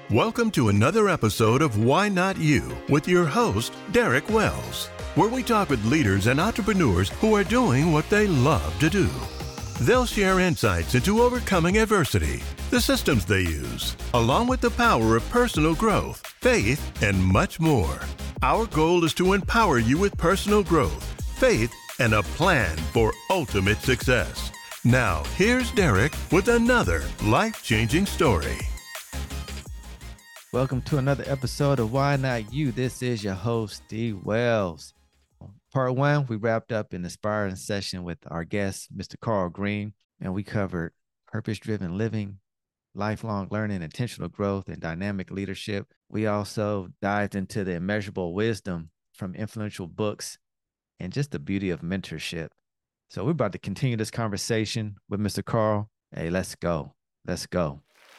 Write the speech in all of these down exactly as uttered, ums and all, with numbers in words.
Welcome to another episode of Why Not You with your host, Derek Wells, where we talk with leaders and entrepreneurs who are doing what they love to do. They'll share insights into overcoming adversity, the systems they use, along with the power of personal growth, faith, and much more. Our goal is to empower you with personal growth, faith, and a plan for ultimate success. Now, here's Derek with another life-changing story. Welcome to another episode of Why Not You. This is your host, D. Wells. Part one, we wrapped up an inspiring session with our guest, Mister Carl Green, and we covered purpose-driven living, lifelong learning, intentional growth, and dynamic leadership. We also dived into the immeasurable wisdom from influential books and just the beauty of mentorship. So we're about to continue this conversation with Mister Carl. Hey, let's go. Let's go.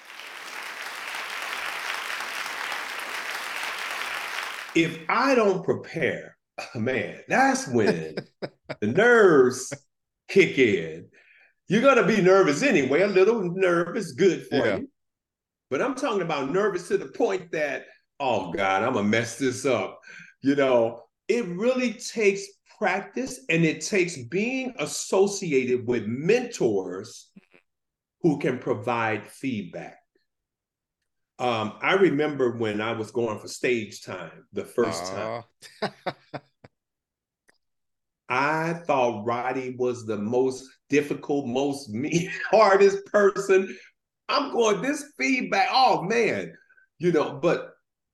If I don't prepare, man, that's when the nerves kick in. You're going to be nervous anyway. A little nervous, good for yeah. you. But I'm talking about nervous to the point that, oh, God, I'm going to mess this up. You know, it really takes practice, and it takes being associated with mentors who can provide feedback. Um, I remember when I was going for stage time, the first uh. time, I thought Roddy was the most difficult, most me, hardest person. I'm going, this feedback, oh man, you know, but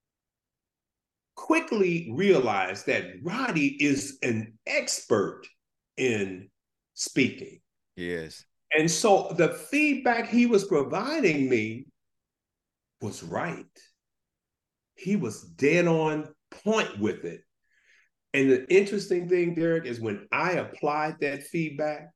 quickly realized that Roddy is an expert in speaking. Yes. And so the feedback he was providing me was right. He was dead on point with it. And the interesting thing, Derek, is when I applied that feedback,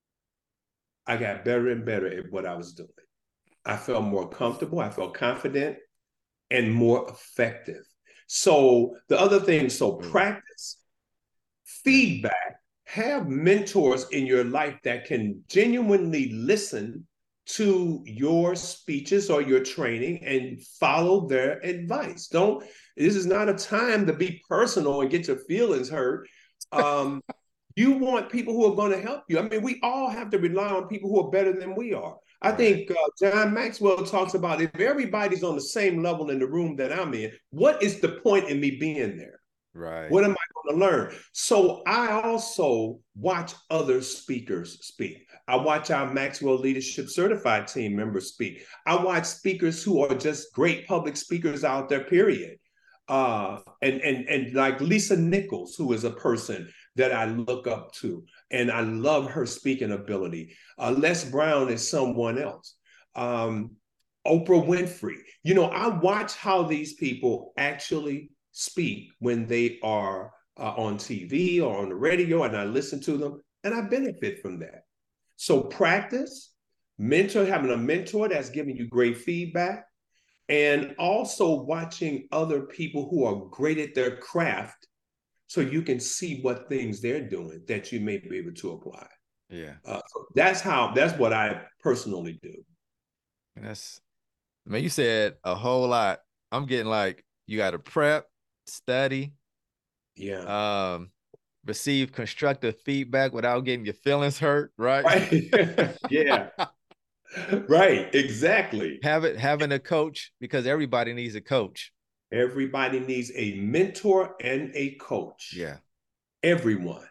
I got better and better at what I was doing. I felt more comfortable, I felt confident, and more effective. So the other thing, so practice, feedback, have mentors in your life that can genuinely listen to your speeches or your training and follow their advice. Don't, this is not a time to be personal and get your feelings hurt. Um, you want people who are going to help you. I mean, we all have to rely on people who are better than we are. I right. think uh, John Maxwell talks about if everybody's on the same level in the room that I'm in, what is the point in me being there? Right. What am I going to learn? So I also watch other speakers speak. I watch our Maxwell Leadership Certified team members speak. I watch speakers who are just great public speakers out there, period. Uh, and, and, and like Lisa Nichols, who is a person that I look up to, and I love her speaking ability. Uh, Les Brown is someone else. Um, Oprah Winfrey. You know, I watch how these people actually speak when they are uh, on T V or on the radio, and I listen to them, and I benefit from that. So practice, mentor, having a mentor that's giving you great feedback, and also watching other people who are great at their craft so you can see what things they're doing that you may be able to apply. Yeah. Uh, so that's how, that's what I personally do. And that's, I mean, you said a whole lot. I'm getting like, you got to prep, study, yeah, um, receive constructive feedback without getting your feelings hurt, right? Right. yeah. Right, exactly. Have it, having a coach, because everybody needs a coach. Everybody needs a mentor and a coach. Yeah. Everyone.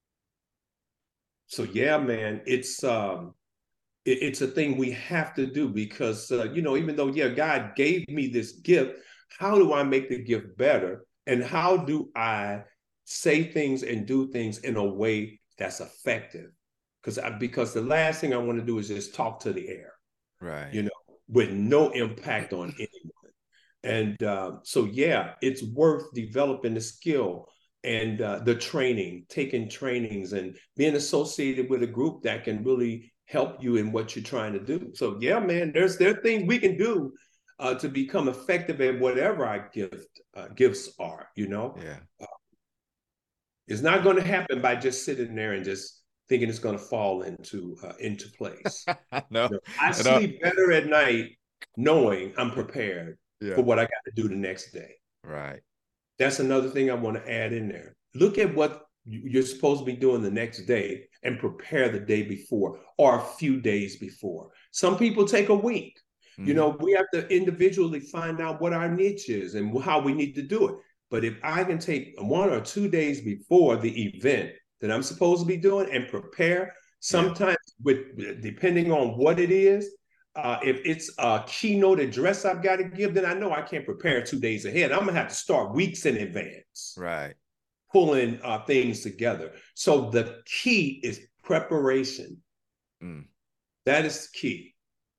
So yeah, man, it's um, it, it's a thing we have to do because, uh, you know, even though, yeah, God gave me this gift, how do I make the gift better? And how do I say things and do things in a way that's effective? Because I, because the last thing I want to do is just talk to the air, right? You know, with no impact on anyone. And uh, so, yeah, it's worth developing the skill and uh, the training, taking trainings and being associated with a group that can really help you in what you're trying to do. So, yeah, man, there's there are things we can do uh, to become effective at whatever our gift uh, gifts are, you know? Yeah. Uh, it's not going to happen by just sitting there and just thinking it's going to fall into uh, into place. no, you know, I sleep better at night knowing I'm prepared yeah. for what I got to do the next day. Right. That's another thing I want to add in there. Look at what you're supposed to be doing the next day and prepare the day before or a few days before. Some people take a week. Mm-hmm. You know, we have to individually find out what our niche is and how we need to do it. But if I can take one or two days before the event that I'm supposed to be doing and prepare, sometimes yeah. with depending on what it is, uh, if it's a keynote address I've got to give, then I know I can't prepare two days ahead. I'm gonna have to start weeks in advance. Right. Pulling uh, things together. So the key is preparation. Mm. That is the key.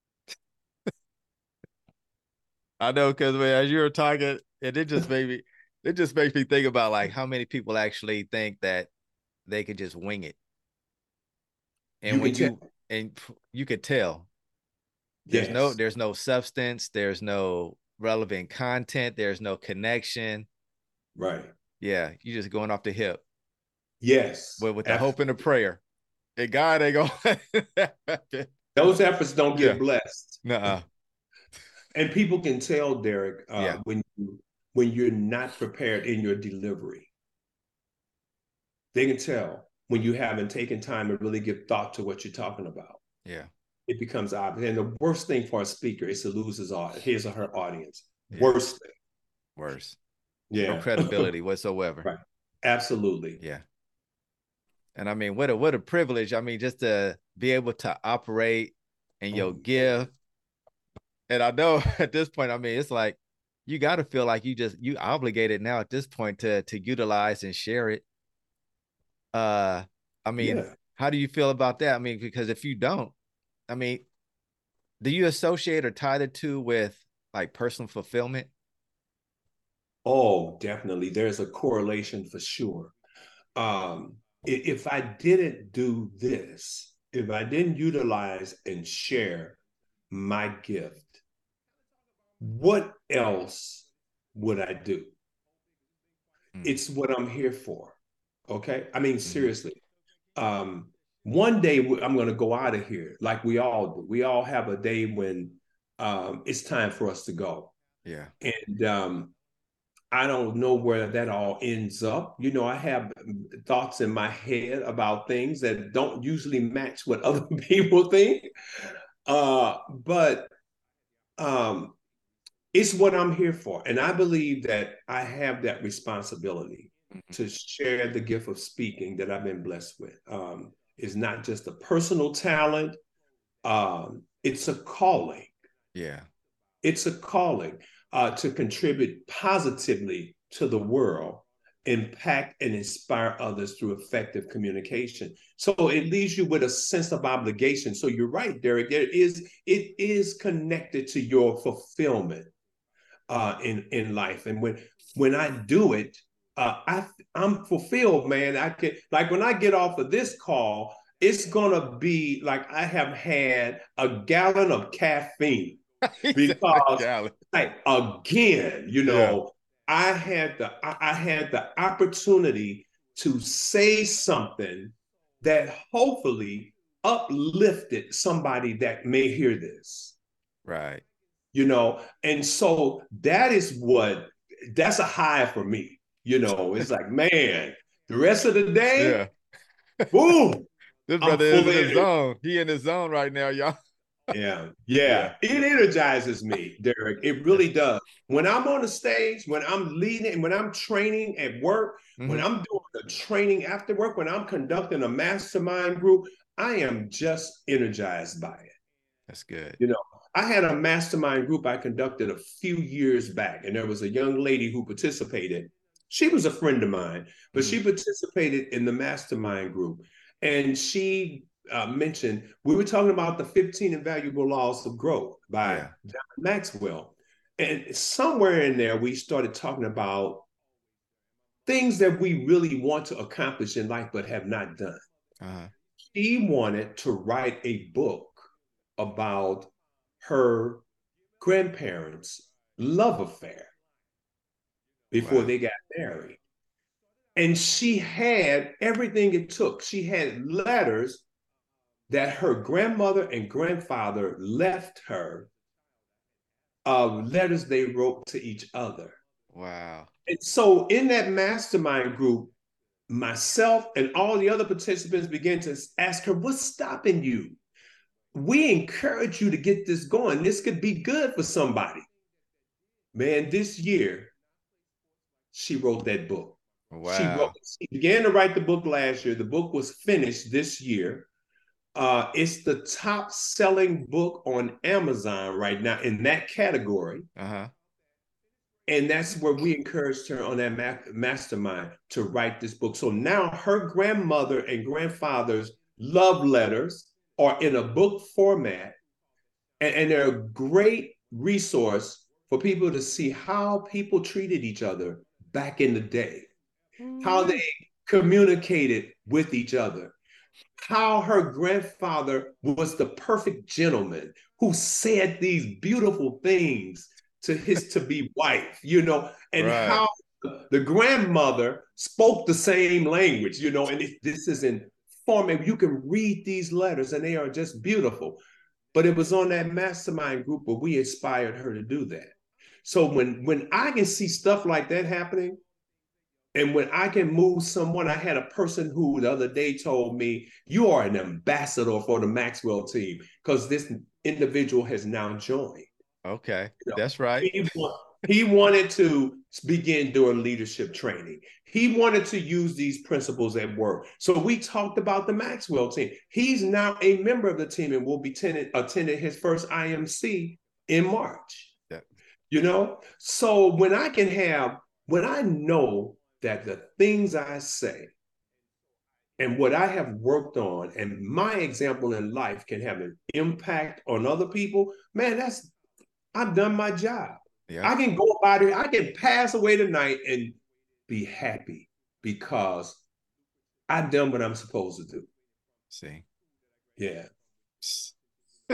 I know, because as you were talking, and it just made me, it just makes me think about like how many people actually think that they could just wing it. And you when you tell. and you could tell, there's yes. no there's no substance, there's no relevant content, there's no connection. Right. Yeah, you just going off the hip. Yes. But with the Absolutely. hope and the prayer. And God ain't going. Those efforts don't get yeah. blessed. Nuh-uh. And people can tell, Derek, uh, yeah. when you when you're not prepared in your delivery. They can tell when you haven't taken time to really give thought to what you're talking about. Yeah. It becomes obvious. And the worst thing for a speaker is to lose his his or her audience. Yeah. Worst thing. Worse. Yeah. No credibility whatsoever. Right. Absolutely. Yeah. And I mean, what a what a privilege. I mean, just to be able to operate in your oh, gift. And I know at this point, I mean, it's like you got to feel like you just you obligated now at this point to to utilize and share it. Uh, I mean, yeah. How do you feel about that? I mean, because if you don't, I mean, do you associate or tie the two with like personal fulfillment? Oh, definitely. There's a correlation for sure. Um, if I didn't do this, if I didn't utilize and share my gift, what else would I do? Mm. It's what I'm here for. Okay. I mean, seriously, um, one day I'm going to go out of here like we all do. We all have a day when um, it's time for us to go. Yeah. And um, I don't know where that all ends up. You know, I have thoughts in my head about things that don't usually match what other people think. Uh, but um, it's what I'm here for. And I believe that I have that responsibility mm-hmm. to share the gift of speaking that I've been blessed with. Um, it's not just a personal talent. Um, it's a calling. Yeah. It's a calling uh, to contribute positively to the world, impact and inspire others through effective communication. So it leaves you with a sense of obligation. So you're right, Derek. There is, it is connected to your fulfillment uh, in, in life. And when, when I do it, uh, I, I'm fulfilled, man. I can, like when I get off of this call, it's gonna be like I have had a gallon of caffeine because like again, you know, yeah. I had the I, I had the opportunity to say something that hopefully uplifted somebody that may hear this. Right. You know, and so that is what that's a high for me. You know, it's like, man, the rest of the day, yeah. boom. This brother is in his zone. He in his zone right now, y'all. yeah, yeah. It energizes me, Derek. It really does. When I'm on the stage, when I'm leading, when I'm training at work, mm-hmm. when I'm doing the training after work, when I'm conducting a mastermind group, I am just energized by it. That's good. You know, I had a mastermind group I conducted a few years back, and there was a young lady who participated. She was a friend of mine, but mm-hmm. she participated in the mastermind group. And she uh, mentioned, we were talking about the fifteen Invaluable Laws of Growth by yeah. John Maxwell. And somewhere in there, we started talking about things that we really want to accomplish in life, but have not done. Uh-huh. She wanted to write a book about her grandparents' love affair before wow. they got married. And she had everything it took. She had letters that her grandmother and grandfather left her of letters they wrote to each other. Wow. And so in that mastermind group, myself and all the other participants began to ask her, what's stopping you? We encourage you to get this going. This could be good for somebody. Man, this year, she wrote that book. Wow. She wrote, she began to write the book last year. The book was finished this year. Uh, it's the top selling book on Amazon right now in that category. Uh-huh. And that's where we encouraged her on that ma- mastermind to write this book. So now her grandmother and grandfather's love letters are in a book format, and, and they're a great resource for people to see how people treated each other back in the day, mm-hmm. how they communicated with each other, how her grandfather was the perfect gentleman who said these beautiful things to his to-be wife, you know, and right. how the grandmother spoke the same language, you know, and it, this is in format. You can read these letters and they are just beautiful. But it was on that mastermind group where we inspired her to do that. So when, when I can see stuff like that happening, and when I can move someone, I had a person who the other day told me, you are an ambassador for the Maxwell team because this individual has now joined. Okay, you know, that's right. He, he wanted to begin doing leadership training. He wanted to use these principles at work. So we talked about the Maxwell team. He's now a member of the team and will be attending, attending his first I M C in March. Yeah. You know, so when I can have, when I know that the things I say and what I have worked on and my example in life can have an impact on other people, man, that's, I've done my job. Yeah. I can go about it. I can pass away tonight and be happy because I've done what I'm supposed to do. See? Yeah. you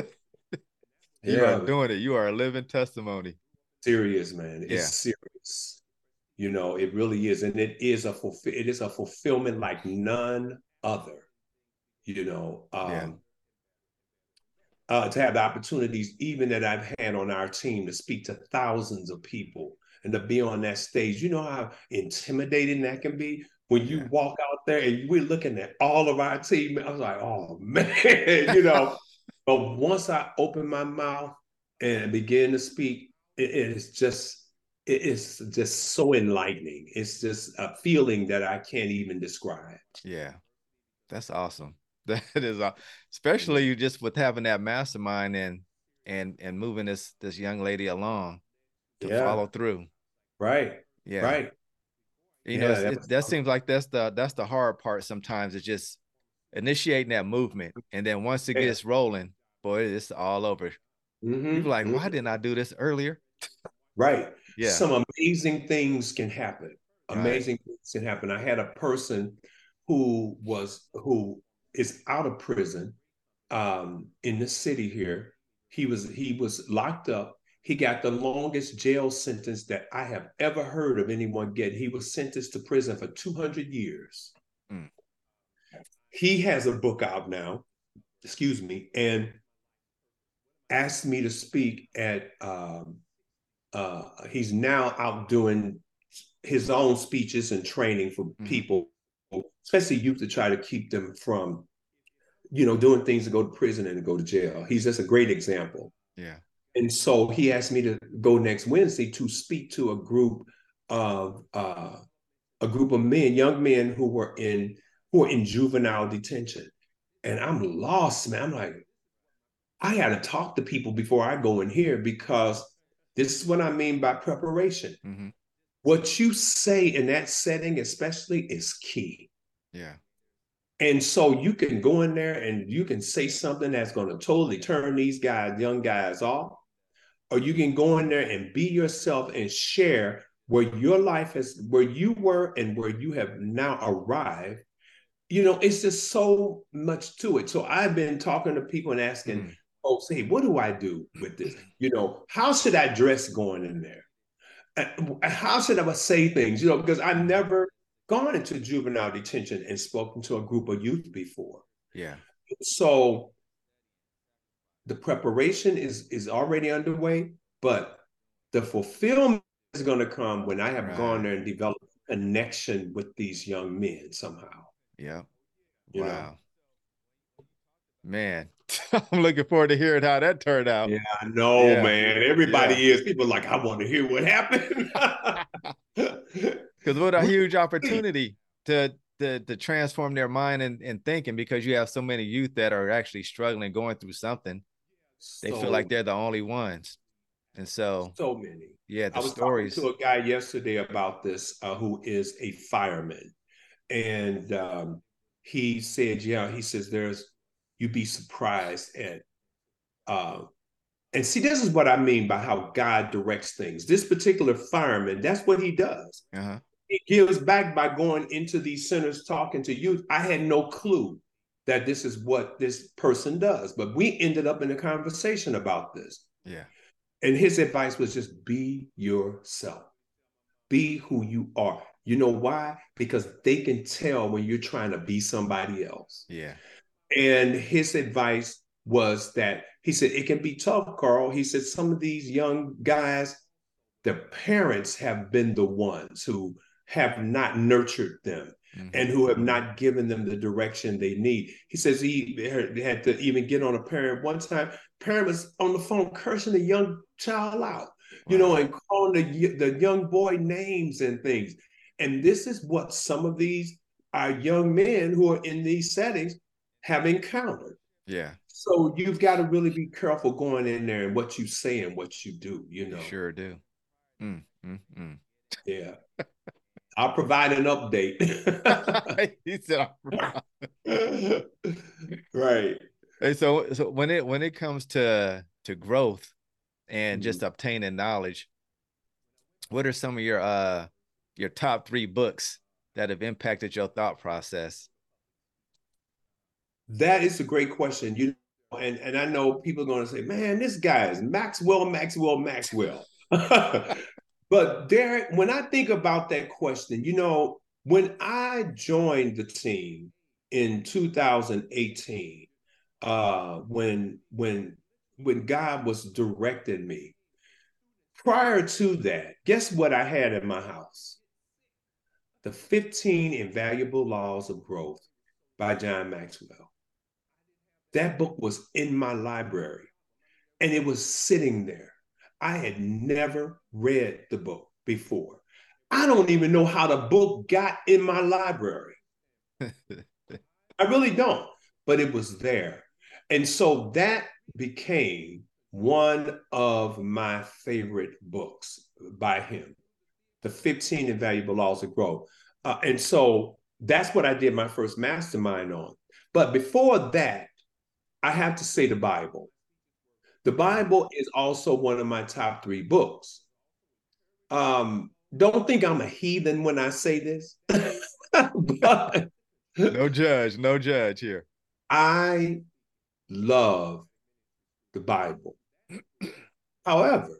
yeah, are doing it. You are a living testimony. Serious, man. It's yeah. serious. You know, it really is. And it is a fulfill it is a fulfillment like none other. You know, um, yeah. Uh, to have the opportunities even that I've had on our team to speak to thousands of people and to be on that stage. You know how intimidating that can be when you yeah. walk out there and we're looking at all of our team. I was like, oh man, you know. But once I open my mouth and begin to speak, it, it is just it is just so enlightening. It's just a feeling that I can't even describe. Yeah, that's awesome. That is, uh, especially you just with having that mastermind and and and moving this this young lady along to yeah. follow through. Right. Yeah. Right. You yeah, know, that, it, that seems like that's the that's the hard part sometimes. It's just initiating that movement, and then once it yeah. gets rolling, boy, it's all over. Mm-hmm. You're like, mm-hmm. why didn't I do this earlier? Right. Yeah. Some amazing things can happen. Amazing right. things can happen. I had a person who was who. is out of prison um, in the city here. He was he was locked up. He got the longest jail sentence that I have ever heard of anyone get. He was sentenced to prison for two hundred years. Mm. He has a book out now, excuse me, and asked me to speak at, um, uh, he's now out doing his own speeches and training for mm. people, especially youth, to try to keep them from, you know, doing things to go to prison and to go to jail. He's just a great example. Yeah. And so he asked me to go next Wednesday to speak to a group of uh, a group of men, young men who were in who were in juvenile detention. And I'm lost, man. I'm like, I got to talk to people before I go in here because this is what I mean by preparation. Mm-hmm. What you say in that setting, especially, is key. Yeah. And so you can go in there and you can say something that's going to totally turn these guys, young guys off, or you can go in there and be yourself and share where your life has, where you were and where you have now arrived. You know, it's just so much to it. So I've been talking to people and asking mm. folks, hey, what do I do with this? You know, how should I dress going in there? How should I say things? You know, because I've never gone into juvenile detention and spoken to a group of youth before. Yeah. So the preparation is is already underway, but The fulfillment is going to come when I have Right. gone there and developed a connection with these young men somehow. Yeah. You Wow. know? Man, I'm looking forward to hearing how that turned out. Yeah, I know, Yeah. man. Everybody Yeah. is. People are like, I want to hear what happened. Because what a huge opportunity to, to, to transform their mind and, and thinking, because you have so many youth that are actually struggling, going through something. They so, feel like they're the only ones. And so, so many. yeah, the I was stories. talking to a guy yesterday about this uh, who is a fireman. And um, he said, yeah, he says, there's, you'd be surprised at, uh, and see, this is what I mean by how God directs things. This particular fireman, that's what he does. Uh-huh. He gives back by going into these centers, talking to youth. I had no clue that this is what this person does, but we ended up in a conversation about this. Yeah. And his advice was just be yourself. Be who you are. You know why? Because they can tell when you're trying to be somebody else. Yeah. And his advice was that he said, it can be tough, Carl. He said, some of these young guys, their parents have been the ones who have not nurtured them mm-hmm. and who have not given them the direction they need. He says he had to even get on a parent one time. Parent was on the phone cursing a young child out, you wow. know, and calling the, the young boy names and things. And this is what some of these our young men who are in these settings have encountered. Yeah. So you've got to really be careful going in there and what you say and what you do, you know. You sure do. Mm, mm, mm. Yeah. I'll provide an update. He said, I'll right. And so, so when it when it comes to to growth and mm-hmm. just obtaining knowledge, what are some of your uh your top three books that have impacted your thought process? That is a great question. You know, and and I know people are going to say, "Man, this guy is Maxwell, Maxwell, Maxwell." But Derek, when I think about that question, you know, when I joined the team in two thousand eighteen, uh, when when when God was directing me, prior to that, guess what I had in my house? The fifteen Invaluable Laws of Growth by John Maxwell. That book was in my library and it was sitting there. I had never read the book before. I don't even know how the book got in my library. I really don't, but it was there. And so that became one of my favorite books by him, The fifteen Invaluable Laws of Growth. Uh, and so that's what I did my first mastermind on. But before that, I have to say the Bible. The Bible is also one of my top three books. Um, don't think I'm a heathen when I say this. But no judge, no judge here. I love the Bible. However,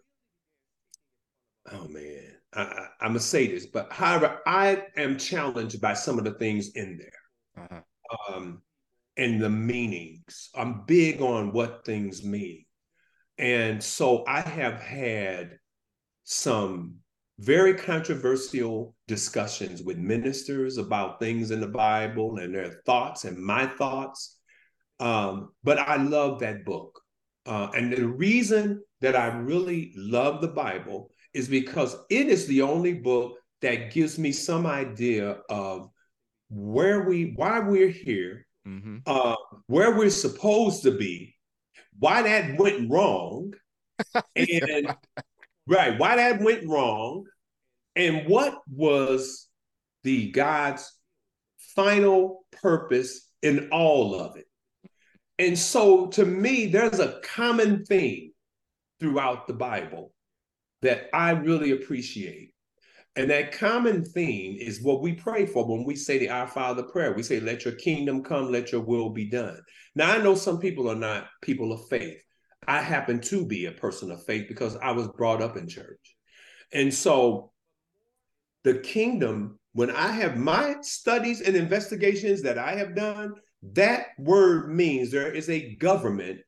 oh man, I, I, I'm gonna say this, but however, I am challenged by some of the things in there. Uh-huh. Um, and the meanings. I'm big on what things mean. And so I have had some very controversial discussions with ministers about things in the Bible and their thoughts and my thoughts. Um, but I love that book. Uh, and the reason that I really love the Bible is because it is the only book that gives me some idea of where we, why we're here, mm-hmm. uh, where we're supposed to be, why that went wrong, and right, why that went wrong, and what was the God's final purpose in all of it. And so to me, there's a common theme throughout the Bible that I really appreciate. And that common theme is what we pray for when we say the Our Father prayer. We say, let your kingdom come, let your will be done. Now, I know some people are not people of faith. I happen to be a person of faith because I was brought up in church. And so the kingdom, when I have my studies and investigations that I have done, that word means there is a government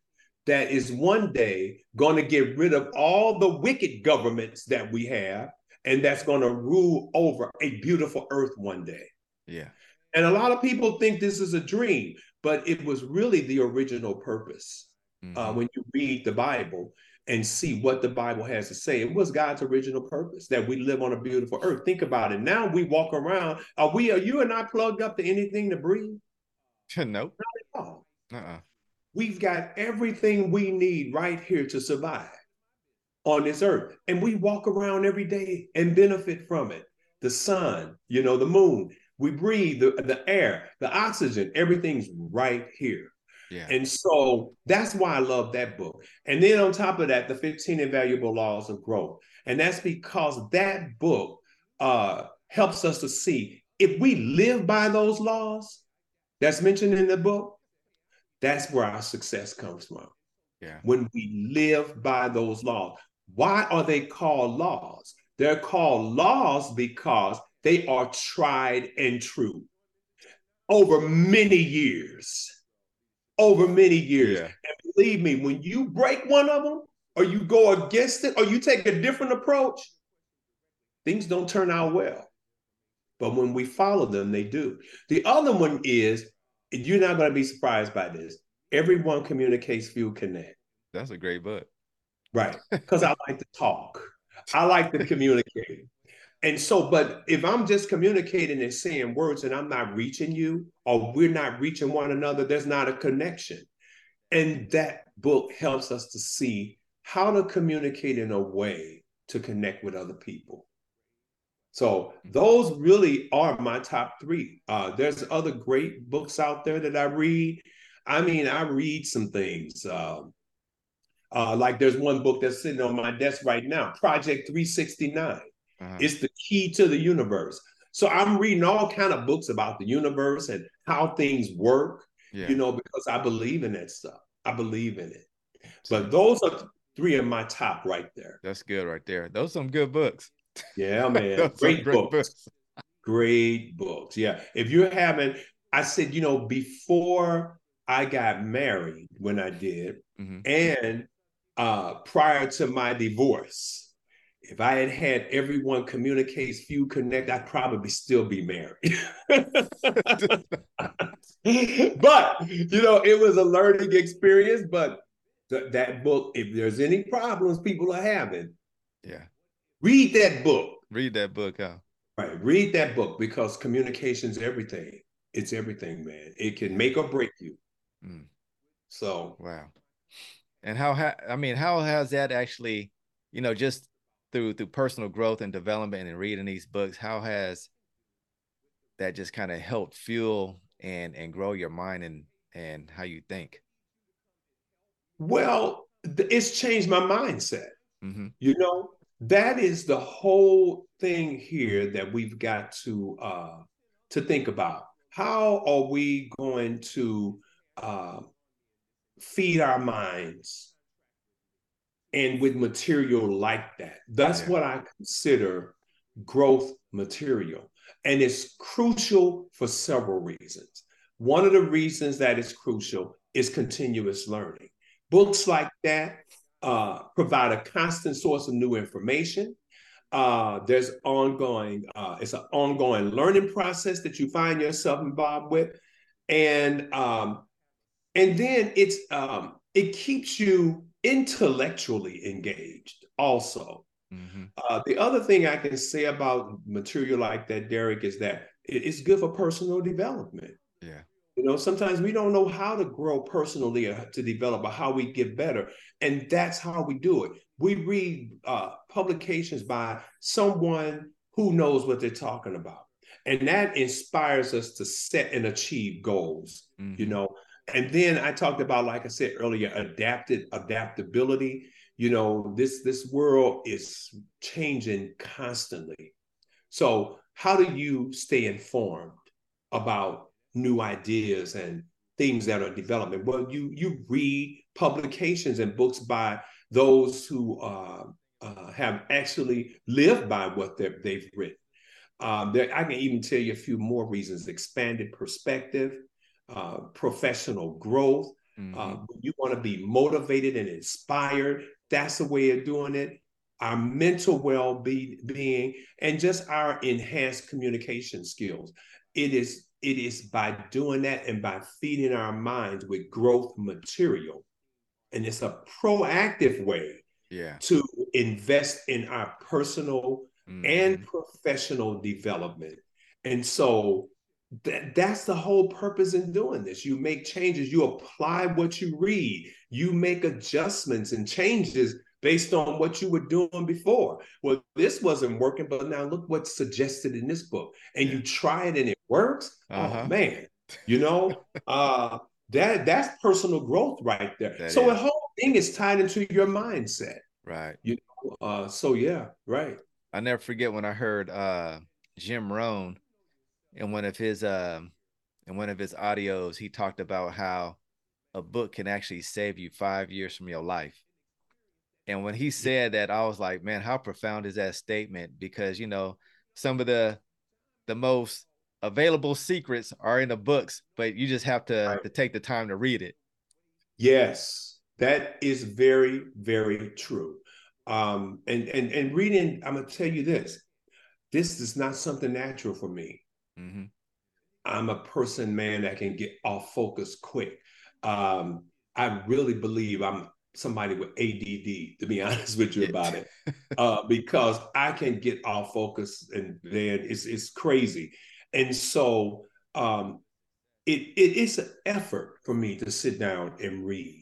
that is one day going to get rid of all the wicked governments that we have, and that's going to rule over a beautiful earth one day. Yeah. And a lot of people think this is a dream, but it was really the original purpose. Mm-hmm. Uh, when you read the Bible and see what the Bible has to say, it was God's original purpose that we live on a beautiful earth. Think about it. Now we walk around. Are we? Are you and I plugged up to anything to breathe? Nope. Not at all. Uh-uh. We've got everything we need right here to survive on this earth. And we walk around every day and benefit from it. The sun, you know, the moon, we breathe the, the air, the oxygen, everything's right here. Yeah. And so that's why I love that book. And then on top of that, the fifteen Invaluable Laws of Growth. And that's because that book uh, helps us to see if we live by those laws that's mentioned in the book, that's where our success comes from. Yeah. When we live by those laws. Why are they called laws? They're called laws because they are tried and true over many years. Over many years. Yeah. And believe me, when you break one of them, or you go against it, or you take a different approach, things don't turn out well. But when we follow them, they do. The other one is, you're not going to be surprised by this. Everyone communicates, few connect. That's a great book. Right. Because I like to talk. I like to communicate. And so, but if I'm just communicating and saying words and I'm not reaching you, or we're not reaching one another, there's not a connection. And that book helps us to see how to communicate in a way to connect with other people. So those really are my top three. Uh, there's other great books out there that I read. I mean, I read some things. Um, uh, like there's one book that's sitting on my desk right now, Project three sixty-nine. Uh-huh. It's the key to the universe. So I'm reading all kind of books about the universe and how things work, yeah. you know, because I believe in that stuff. I believe in it. But those are three of my top right there. That's good right there. Those are some good books. Yeah, man. great, great books. books. Great books. Yeah. If you're having, I said, you know, before I got married, when I did, mm-hmm. and uh, prior to my divorce, if I had had everyone communicates, few connect, I'd probably still be married. But, you know, it was a learning experience. But th- that book, if there's any problems people are having, yeah, read that book. Read that book, huh? Right. Read that book, because communication's everything. It's everything, man. It can make or break you. Mm. So. Wow. And how, ha- I mean, how has that actually, you know, just through through personal growth and development and reading these books, how has that just kind of helped fuel and and grow your mind and and how you think? Well, it's changed my mindset. Mm-hmm. You know, that is the whole thing here that we've got to uh, to think about. How are we going to uh, feed our minds? And with material like that, that's yeah. what I consider growth material. And it's crucial for several reasons. One of the reasons that it's crucial is continuous learning. Books like that uh, provide a constant source of new information. Uh, there's ongoing, uh, it's an ongoing learning process that you find yourself involved with. And, um, and then it's, um, it keeps you intellectually engaged also. Mm-hmm. Uh, the other thing I can say about material like that, Derek, is that it's good for personal development. Yeah. You know, sometimes we don't know how to grow personally or to develop or how we get better. And that's how we do it. We read uh, publications by someone who knows what they're talking about. And that inspires us to set and achieve goals, mm-hmm. you know. And then I talked about, like I said earlier, adapted adaptability. You know, this, this world is changing constantly. So how do you stay informed about new ideas and things that are developing? Well, you, you read publications and books by those who uh, uh, have actually lived by what they've written. Um, there, I can even tell you a few more reasons: expanded perspective, Uh, professional growth, Uh, Mm-hmm. you want to be motivated and inspired. That's the way of doing it. Our mental well-being and just our enhanced communication skills. It is, it is by doing that and by feeding our minds with growth material. And it's a proactive way Yeah. to invest in our personal mm-hmm. and professional development. And so that, that's the whole purpose in doing this. You make changes, you apply what you read, you make adjustments and changes based on what you were doing before. Well, this wasn't working, but now look what's suggested in this book. And yeah. you try it and it works. Uh-huh. Oh man, you know, uh, that that's personal growth right there. That so is. The whole thing is tied into your mindset. Right. You know, uh, so yeah, right. I never forget when I heard uh, Jim Rohn in one of his uh, in one of his audios, he talked about how a book can actually save you five years from your life. And when he said that, I was like, man, how profound is that statement? Because, you know, some of the the most available secrets are in the books, but you just have to, right. to take the time to read it. Yes, that is very, very true. Um, and, and, and reading, I'm going to tell you this, this is not something natural for me. Mm-hmm. I'm a person, man, that can get off focus quick. Um, I really believe I'm somebody with A D D, to be honest with you about it, uh, because I can get off focus and then it's, it's crazy. And so um, it, it is an effort for me to sit down and read.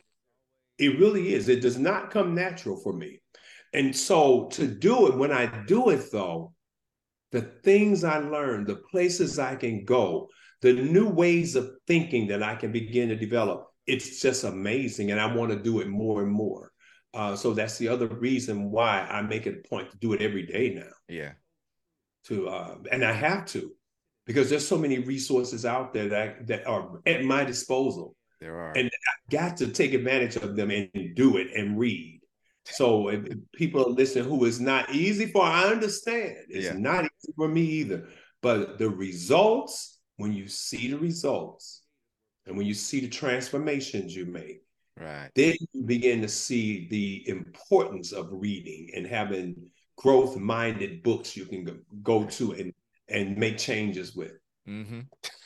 It really is. It does not come natural for me. And so to do it, when I do it though, the things I learn, the places I can go, the new ways of thinking that I can begin to develop, it's just amazing. And I want to do it more and more. Uh, so that's the other reason why I make it a point to do it every day now. Yeah. To uh, and I have to, because there's so many resources out there that, that are at my disposal. There are. And I've got to take advantage of them and do it and read. So if people are listening who is not easy for, I understand. It's yeah. not easy for me either. But the results, when you see the results and when you see the transformations you make, right, then you begin to see the importance of reading and having growth-minded books you can go, go to and, and make changes with. Mm-hmm.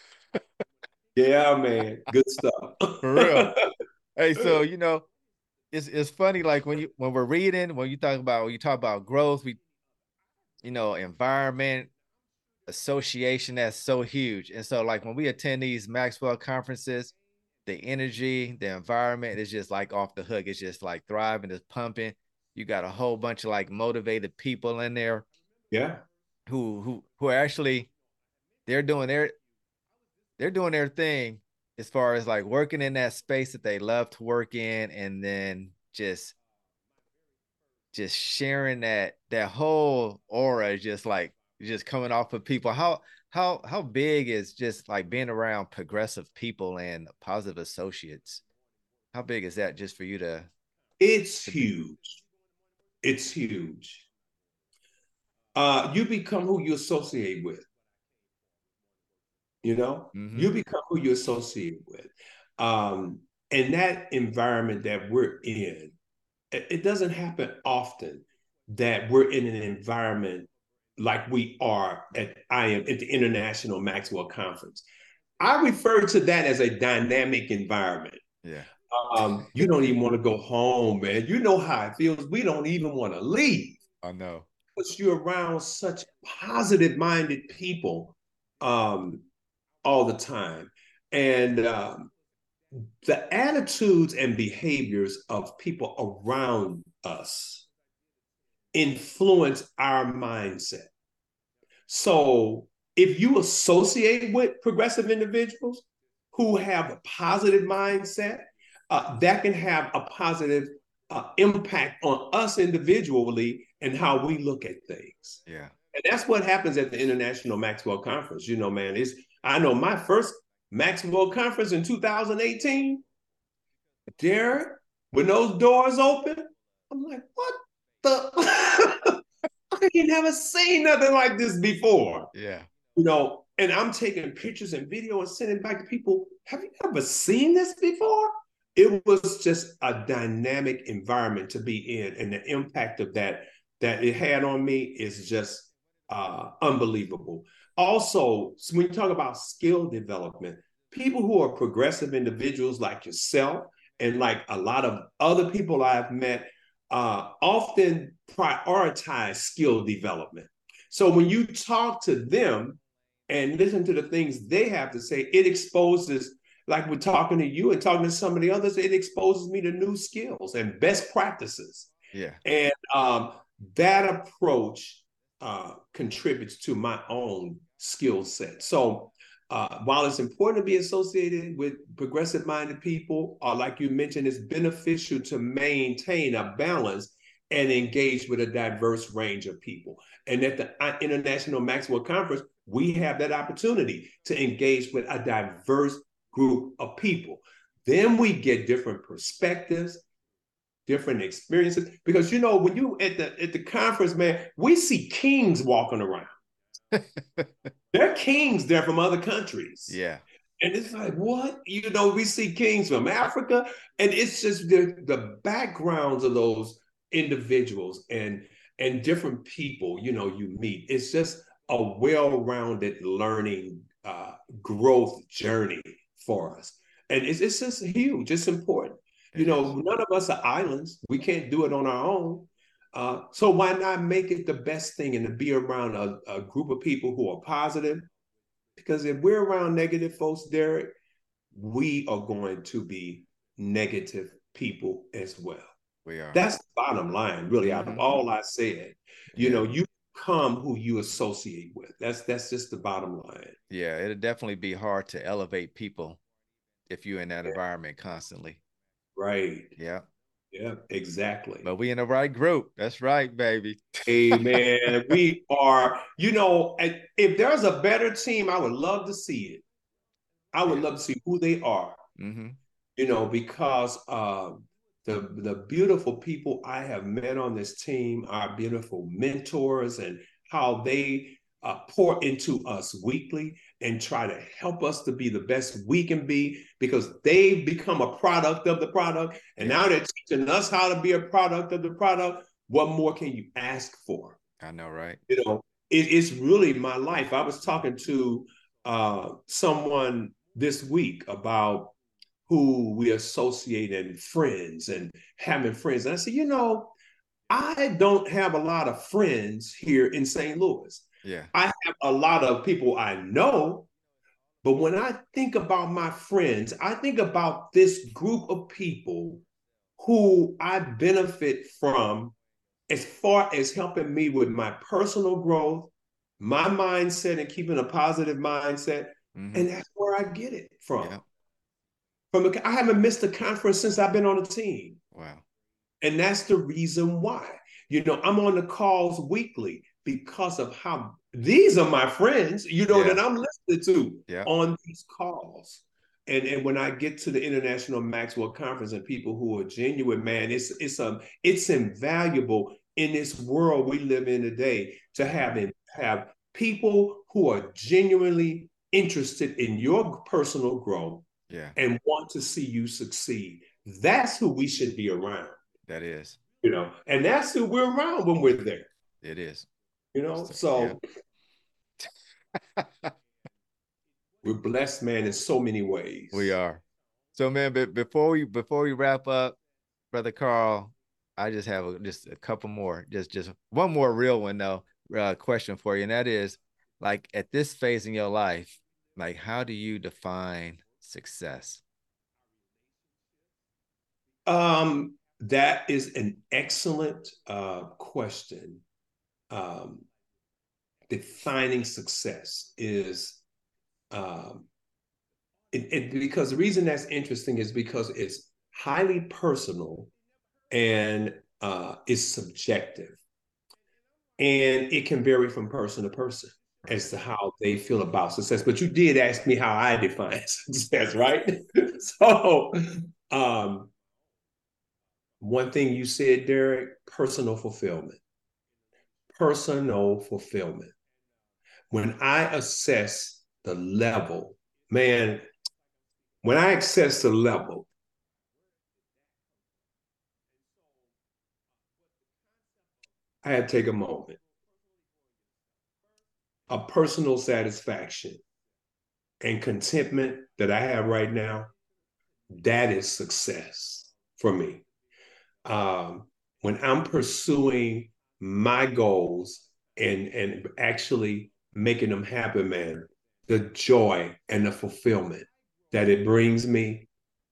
Yeah, man. Good stuff. For real. Hey, so, you know, it's it's funny, like when you when we're reading, when you talk about when you talk about growth, we, you know, environment, association, that's so huge. And so like when we attend these Maxwell conferences, the energy, the environment is just like off the hook. It's just like thriving, it's pumping. You got a whole bunch of like motivated people in there. Yeah. Who who who are actually they're doing their they're doing their thing as far as like working in that space that they love to work in, and then just just sharing that that whole aura is just like just coming off of people. How how how big is just like being around progressive people and positive associates? How big is that just for you to? It's to huge. Be- it's huge. Uh, you become who you associate with. You know, mm-hmm. you become who you associate with. Um, and that environment that we're in, it, it doesn't happen often that we're in an environment like we are at I am at the International Maxwell Conference. I refer to that as a dynamic environment. Yeah. Um, you don't even want to go home, man. You know how it feels. We don't even want to leave. I know. But you're around such positive-minded people um, all the time. And um, the attitudes and behaviors of people around us influence our mindset. So if you associate with progressive individuals who have a positive mindset, uh, that can have a positive uh, impact on us individually and how we look at things. Yeah. And that's what happens at the International Maxwell Conference. You know, man, it's, I know my first Maxwell Conference in two thousand eighteen, Derek, when those doors open, I'm like, what the? I ain't never seen nothing like this before. Yeah. You know, and I'm taking pictures and video and sending back to people. Have you ever seen this before? It was just a dynamic environment to be in, and the impact of that that it had on me is just uh, unbelievable. Also, so when you talk about skill development, people who are progressive individuals like yourself and like a lot of other people I've met uh, often prioritize skill development. So when you talk to them and listen to the things they have to say, it exposes, like we're talking to you and talking to some of the others, it exposes me to new skills and best practices. Yeah. And um, that approach uh, contributes to my own skill set. So uh, while it's important to be associated with progressive-minded people, or like you mentioned, it's beneficial to maintain a balance and engage with a diverse range of people. And at the International Maxwell Conference, we have that opportunity to engage with a diverse group of people. Then we get different perspectives, different experiences. Because, you know, when you at the at the conference, man, we see kings walking around. They're kings there from other countries. Yeah. And it's like, what? You know, we see kings from Africa, and it's just the, the backgrounds of those individuals and and different people, you know, you meet. It's just a well-rounded learning uh, growth journey for us. And it's, it's just huge. It's important. It you know, is. None of us are islands. We can't do it on our own. Uh, so why not make it the best thing and to be around a, a group of people who are positive? Because if we're around negative folks, Derek, we are going to be negative people as well. We are. That's the bottom line, really, mm-hmm. out of all I said. You yeah. know, you become who you associate with. That's that's just the bottom line. Yeah, it'll definitely be hard to elevate people if you're in that yeah. environment constantly. Right. Yeah. Yeah, exactly. But we in the right group. That's right, baby. Hey, man, we are, you know, if there's a better team, I would love to see it. I would yeah. love to see who they are, mm-hmm. you know, because uh, the, the beautiful people I have met on this team are beautiful mentors, and how they uh, pour into us weekly and try to help us to be the best we can be, because they become a product of the product. And yeah. now they're teaching us how to be a product of the product. What more can you ask for? I know, right? You know, it, it's really my life. I was talking to uh, someone this week about who we associate and friends and having friends. And I said, you know, I don't have a lot of friends here in Saint Louis. Yeah, I have a lot of people I know, but when I think about my friends, I think about this group of people who I benefit from as far as helping me with my personal growth, my mindset, and keeping a positive mindset. Mm-hmm. And that's where I get it from. Yeah. From a, I haven't missed a conference since I've been on the team. Wow. And that's the reason why. You know, I'm on the calls weekly because of how these are my friends, you know, yeah. that I'm listening to yeah. on these calls. And, and when I get to the International Maxwell Conference and people who are genuine, man, it's it's um it's invaluable in this world we live in today to have have people who are genuinely interested in your personal growth yeah. and want to see you succeed. That's who we should be around. That is. You know, and that's who we're around when we're there. It is. You know, so yeah. we're blessed, man, in so many ways. We are. So, man, but before we before we wrap up, Brother Carl, I just have a, just a couple more, just just one more real one though, uh, question for you, and that is, like, at this phase in your life, like, how do you define success? Um, that is an excellent uh, question. Um, defining success is, um, it, it, because the reason that's interesting is because it's highly personal and uh, is subjective. And it can vary from person to person as to how they feel about success. But you did ask me how I define success, right? So um, one thing you said, Derek, personal fulfillment. Personal fulfillment. When I assess the level, man, when I access the level, I had to take a moment. A personal satisfaction and contentment that I have right now, that is success for me. Um, when I'm pursuing my goals and, and actually making them happen, man, the joy and the fulfillment that it brings me,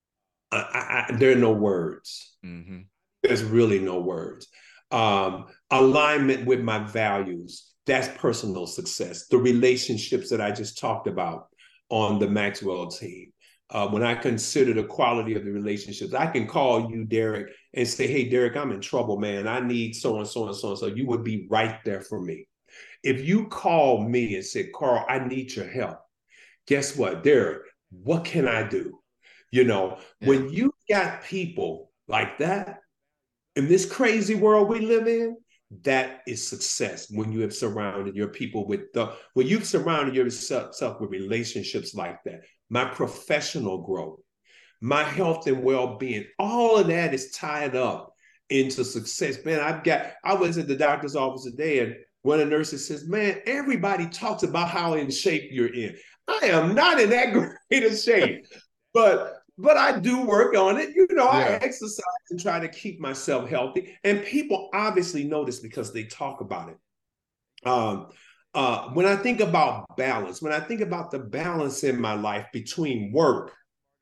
I, I, there are no words. Mm-hmm. There's really no words. Um, alignment with my values, that's personal success. The relationships that I just talked about on the Maxwell team. Uh, when I consider the quality of the relationships, I can call you, Derek, and say, hey, Derek, I'm in trouble, man. I need so and so and so and so. You would be right there for me. If you call me and say, Carl, I need your help, guess what, Derek, what can I do? You know, yeah. When you got people like that in this crazy world we live in, that is success. When you have surrounded your people with the, when you've surrounded yourself with relationships like that, my professional growth, my health and well-being, all of that is tied up into success. Man, I've got, I was at the doctor's office today and one of the nurses says, man, everybody talks about how in shape you're in. I am not in that great of shape, but but I do work on it. You know, yeah. I exercise and try to keep myself healthy. And people obviously notice because they talk about it. Um, uh, when I think about balance, when I think about the balance in my life between work,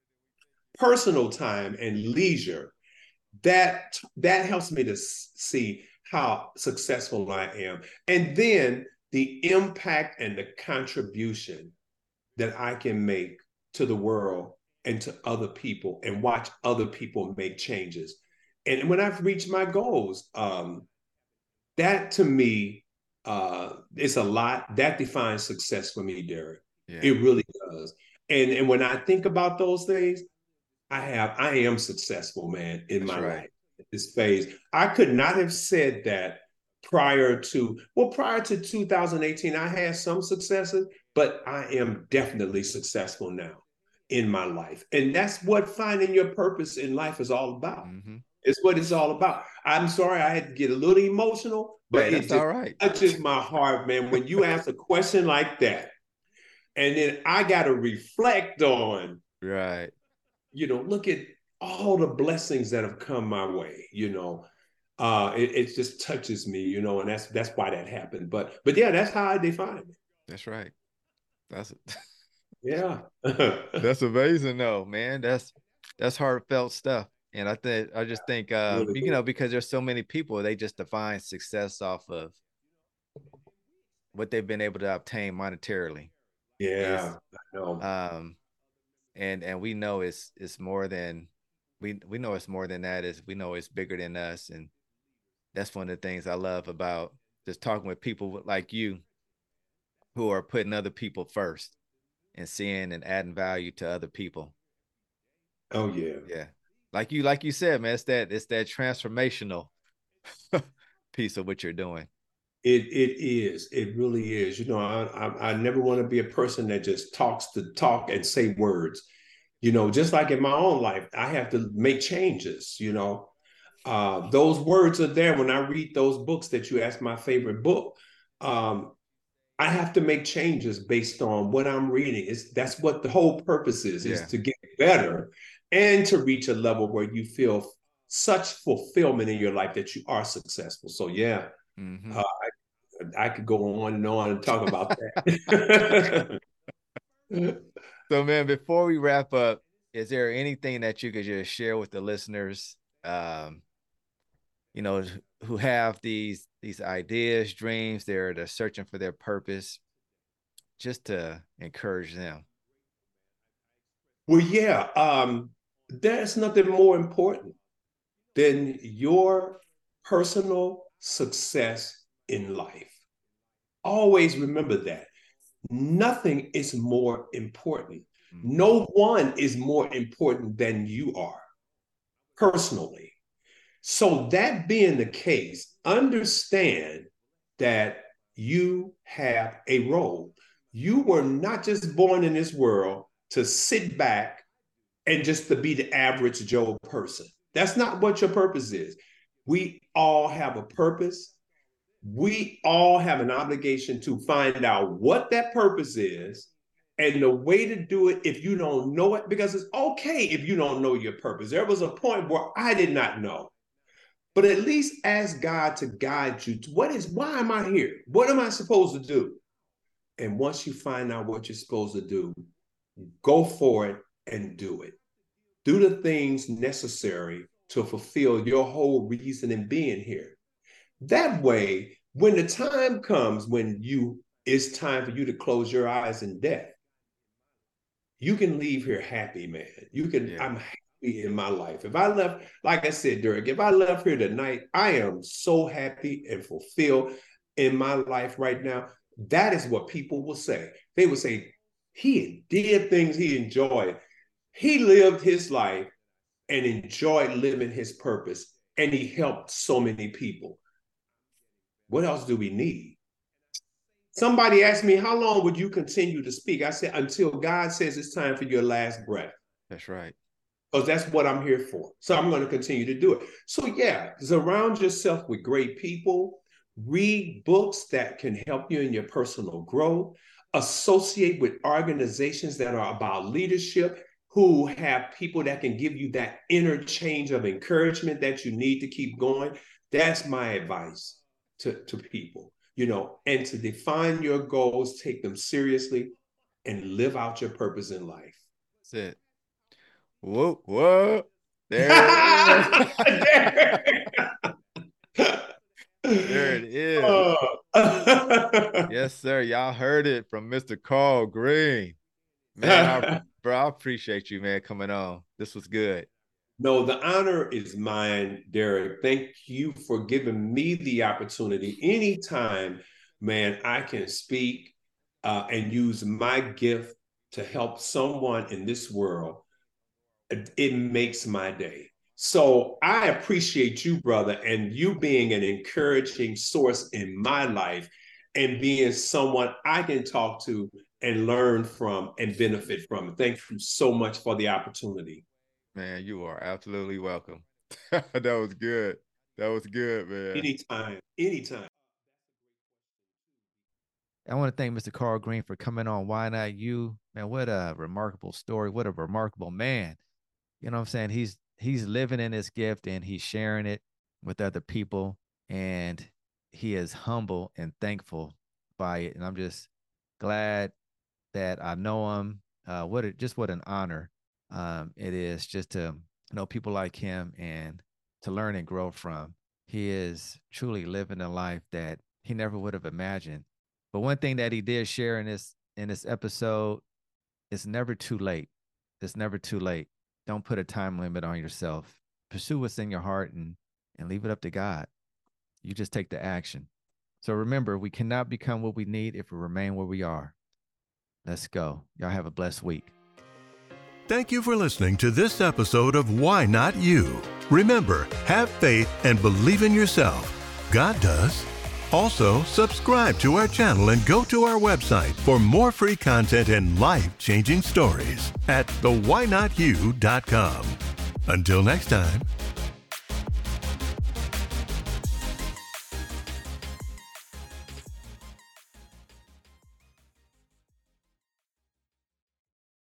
personal time, and leisure, that, that helps me to see how successful I am. And then the impact and the contribution that I can make to the world and to other people and watch other people make changes. And when I've reached my goals, um, that to me, uh, it's a lot. That defines success for me, Derek. Yeah. It really does. And, and when I think about those things, I have, I am successful, man, in That's my right. life, at this phase. I could not have said that prior to, well, prior to two thousand eighteen, I had some successes, but I am definitely successful now in my life. And that's what finding your purpose in life is all about. Mm-hmm. It's what it's all about. I'm sorry I had to get a little emotional, but hey, that's it just all right. touches my heart, man. When you ask a question like that, and then I got to reflect on, right, you know, look at all the blessings that have come my way, you know. Uh, it, it just touches me, you know, and that's that's why that happened. But but yeah, that's how I define it. That's right. That's it. Yeah. That's amazing though, man. That's that's heartfelt stuff. And I think I just think um, really you know, because there's so many people, they just define success off of what they've been able to obtain monetarily. Yeah, I know. Um and and we know it's it's more than we we know it's more than that. Is we know it's bigger than us. And that's one of the things I love about just talking with people like you who are putting other people first and seeing and adding value to other people. Oh yeah. Yeah. Like you, like you said, man, it's that, it's that transformational piece of what you're doing. It it is. It really is. You know, I, I I never want to be a person that just talks to talk and say words. You know, just like in my own life, I have to make changes, you know. Uh, those words are there when I read those books that you asked my favorite book. Um, I have to make changes based on what I'm reading. It's, that's what the whole purpose is, yeah. is to get better and to reach a level where you feel such fulfillment in your life that you are successful. So yeah, mm-hmm. uh, I, I could go on and on and talk about that. So man, before we wrap up, is there anything that you could just share with the listeners, um, you know, who have these these ideas, dreams, they're they're searching for their purpose, just to encourage them? Well, yeah, um, there's nothing more important than your personal success in life. Always remember that. Nothing is more important. Mm-hmm. No one is more important than you are personally. So that being the case, understand that you have a role. You were not just born in this world to sit back and just to be the average Joe person. That's not what your purpose is. We all have a purpose. We all have an obligation to find out what that purpose is and the way to do it if you don't know it, because it's okay if you don't know your purpose. There was a point where I did not know, but at least ask God to guide you to what is, why am I here? What am I supposed to do? And once you find out what you're supposed to do, go for it and do it. Do the things necessary to fulfill your whole reason in being here. That way, when the time comes when you it's time for you to close your eyes in death, you can leave here happy, man. You can, yeah. I'm happy in my life. If I left, like I said, Derek, if I left here tonight, I am so happy and fulfilled in my life right now. That is what people will say. They will say, he did things he enjoyed. He lived his life and enjoyed living his purpose, and he helped so many people. What else do we need? Somebody asked me, how long would you continue to speak? I said, until God says it's time for your last breath. That's right. Because that's what I'm here for. So I'm going to continue to do it. So yeah, surround yourself with great people. Read books that can help you in your personal growth. Associate with organizations that are about leadership, who have people that can give you that interchange of encouragement that you need to keep going. That's my advice to, to people, you know, and to define your goals, take them seriously, and live out your purpose in life. That's it. Whoa, whoa. There it is. There it is. Uh, yes, sir. Y'all heard it from Mister Carl Green. Man, I, bro, I appreciate you, man, coming on. This was good. No, the honor is mine, Derek. Thank you for giving me the opportunity. Anytime, man, I can speak uh, and use my gift to help someone in this world, it makes my day. So I appreciate you, brother, and you being an encouraging source in my life and being someone I can talk to and learn from and benefit from. Thank you so much for the opportunity. Man, you are absolutely welcome. That was good. That was good, man. Anytime, anytime. I want to thank Mister Carl Green for coming on Why Not You? Man, what a remarkable story. What a remarkable man. You know what I'm saying? He's he's living in his gift and he's sharing it with other people. And he is humble and thankful by it. And I'm just glad that I know him. Uh, what a, just what an honor um, it is just to know people like him and to learn and grow from. He is truly living a life that he never would have imagined. But one thing that he did share in this in this episode, it's never too late. It's never too late. Don't put a time limit on yourself. Pursue what's in your heart and and leave it up to God. You just take the action. So remember, we cannot become what we need if we remain where we are. Let's go. Y'all have a blessed week. Thank you for listening to this episode of Why Not You? Remember, have faith and believe in yourself. God does. Also, subscribe to our channel and go to our website for more free content and life-changing stories at the why not you dot com. Until next time,